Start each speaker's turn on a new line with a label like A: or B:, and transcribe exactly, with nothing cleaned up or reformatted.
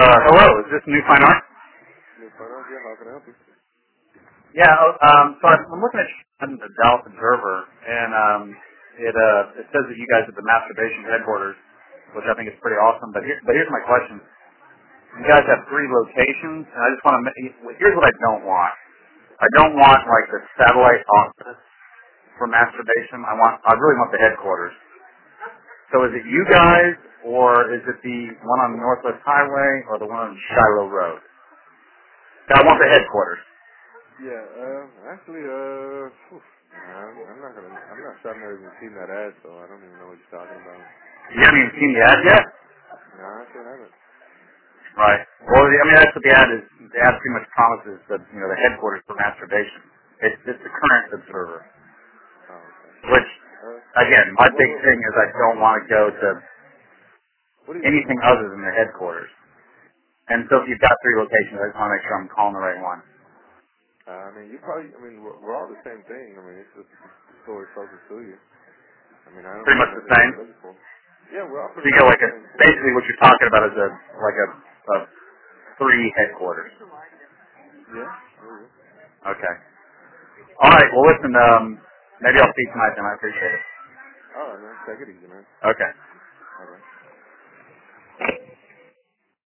A: Uh, hello, is this New Fine Art?
B: New Fine Art, yeah, how can I help you?
A: Yeah, oh, um, so I'm looking at the Dallas Observer, and um, it uh, it says that you guys are the masturbation headquarters, which I think is pretty awesome. But here, but here's my question: you guys have three locations, and I just want to. Here's what I don't want. I don't want like the satellite office for masturbation. I want. I really want the headquarters. So is it you guys, or is it the one on Northwest Highway, or the one on Shiloh Road? I want the headquarters.
B: Yeah, uh, actually, uh, whew, nah, I'm, I'm not gonna, I'm not sure I've never even seen that ad, so I don't even know what you're talking about.
A: You haven't even seen the ad yet?
B: Nah, I still haven't.
A: Right. Well, I mean, that's what the ad is. The ad pretty much promises that, you know, the headquarters for masturbation. It's, it's the current observer.
B: Oh, okay.
A: Which,
B: Uh,
A: again, my
B: what,
A: big
B: what,
A: thing is I don't want to go to
B: what are you looking
A: anything
B: for?
A: other than the headquarters. And so if you've got three locations, I just want to make sure I'm calling the right one.
B: Uh, I mean, you probably, I mean, we're, we're all the same thing. I mean, it's just the story closest to you. I mean, I don't
A: Pretty
B: really
A: much
B: know
A: the
B: what
A: same.
B: you're looking for. Yeah, we're all
A: So
B: pretty
A: you
B: much
A: got
B: in
A: like
B: the
A: a,
B: same store.
A: basically what you're talking about is a, like a, a three headquarters.
B: Yeah, there you go.
A: Okay. All right. Well, listen, um, maybe I'll speak tonight then. I appreciate it.
B: All right, man. Take it easy, man.
A: Okay.
B: All right.